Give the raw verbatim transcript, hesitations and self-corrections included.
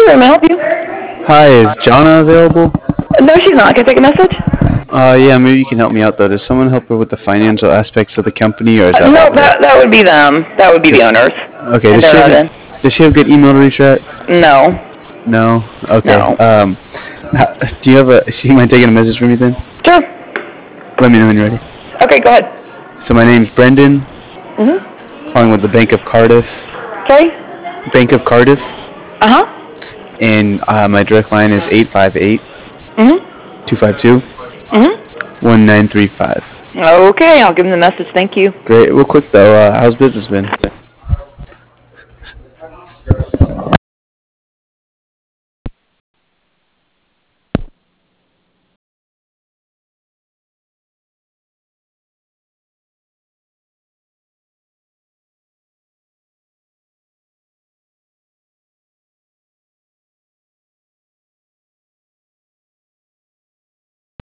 Sure, may I help you? Hi, is Jonna available? No, she's not. Can I take a message? Uh, yeah, maybe you can help me out though. Does someone help her with the financial aspects of the company, or is Uh, that no, all that, her? that would be them. That would be the owners. Okay, And does she they're have not in. a, does she have a good email to reach at? No. No. Okay. No. Um, ha- do you have a? Do you mind taking a message from me then? Sure. Let me know when you're ready. Okay, go ahead. So my name's Brendan. Mm-hmm. Calling with the Bank of Cardiff. Sorry? Bank of Cardiff, Uh-huh. and uh, my direct line is eight five eight, Mm-hmm. two five two, Mm-hmm. one nine three five. Okay, I'll give them the message. Thank you. Great. Real quick though, uh, how's business been?